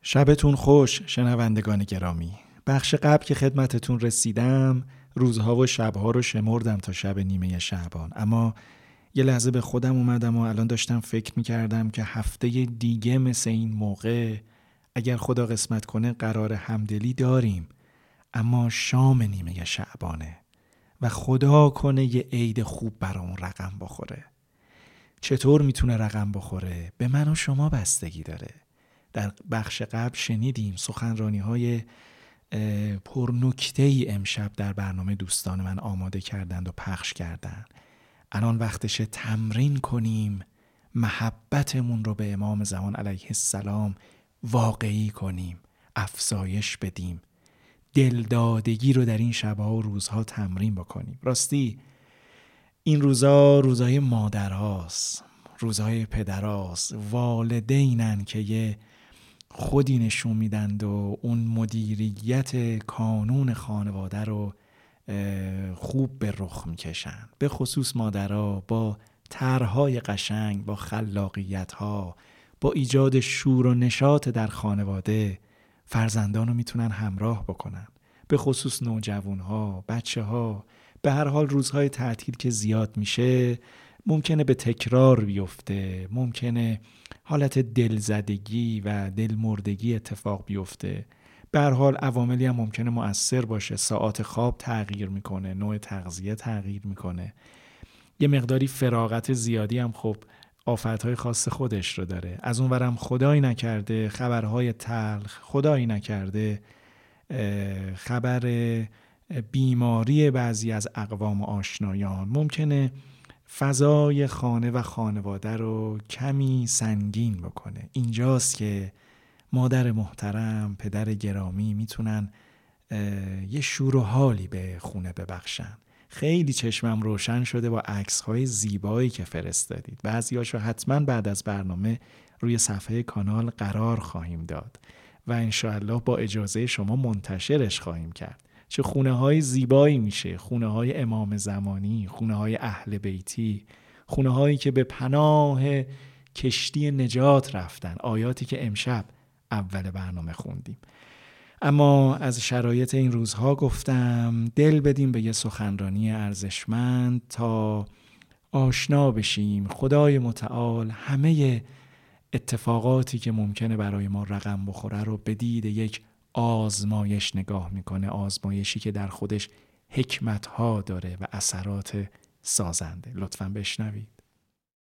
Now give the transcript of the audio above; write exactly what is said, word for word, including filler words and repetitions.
شبتون خوش شنوندگان گرامی. بخش قبل که خدمتتون رسیدم روزها و شبها رو شمردم تا شب نیمه شعبان، اما یه لحظه به خودم اومدم و الان داشتم فکر میکردم که هفته دیگه مثل این موقع اگر خدا قسمت کنه قرار همدلی داریم، اما شام نیمه شعبانه و خدا کنه یه عید خوب برامون رقم بخوره. چطور میتونه رقم بخوره؟ به من و شما بستگی داره. در بخش قبل شنیدیم سخنرانی های پرنکته‌ای امشب در برنامه دوستان من آماده کردند و پخش کردند. الان وقتشه تمرین کنیم، محبتمون رو به امام زمان علیه السلام واقعی کنیم، افزایش بدیم، دلدادگی رو در این شبها و روزها تمرین بکنیم. راستی این روزها روزهای مادرهاست، روزهای پدرهاست، والدینن که یه خودی نشون میدند و اون مدیریت کانون خانواده رو خوب به رخ میکشن. به خصوص مادرها با طرحهای قشنگ، با خلاقیتها، با ایجاد شور و نشاط در خانواده فرزندان رو میتونن همراه بکنن. به خصوص نوجوانها، بچه ها. به هر حال روزهای تعطیل که زیاد میشه ممکنه به تکرار بیفته، ممکنه حالت دلزدگی و دلمردگی اتفاق بیفته. به هر حال عواملی هم ممکنه مؤثر باشه. ساعات خواب تغییر میکنه، نوع تغذیه تغییر میکنه، یه مقداری فراغت زیادی هم خب آفتهای خاص خودش رو داره. از اون ورم خدایی نکرده خبرهای تلخ، خدایی نکرده خبر بیماری بعضی از اقوام و آشنایان ممکنه فضای خانه و خانواده رو کمی سنگین بکنه. اینجاست که مادر محترم، پدر گرامی میتونن یه شور و حالی به خونه ببخشن. خیلی چشمم روشن شده با عکس‌های زیبایی که فرستادید. بعضیاشو حتما بعد از برنامه روی صفحه کانال قرار خواهیم داد و انشاءالله با اجازه شما منتشرش خواهیم کرد. چه خونه های زیبایی میشه، خونه های امام زمانی، خونه های اهل بیتی، خونه هایی که به پناه کشتی نجات رفتن، آیاتی که امشب اول برنامه خوندیم. اما از شرایط این روزها گفتم دل بدیم به یه سخنرانی ارزشمند تا آشنا بشیم خدای متعال همه اتفاقاتی که ممکنه برای ما رقم بخوره رو به دید یک آزمایش نگاه میکنه، آزمایشی که در خودش حکمتها داره و اثرات سازنده. لطفاً بشنوید.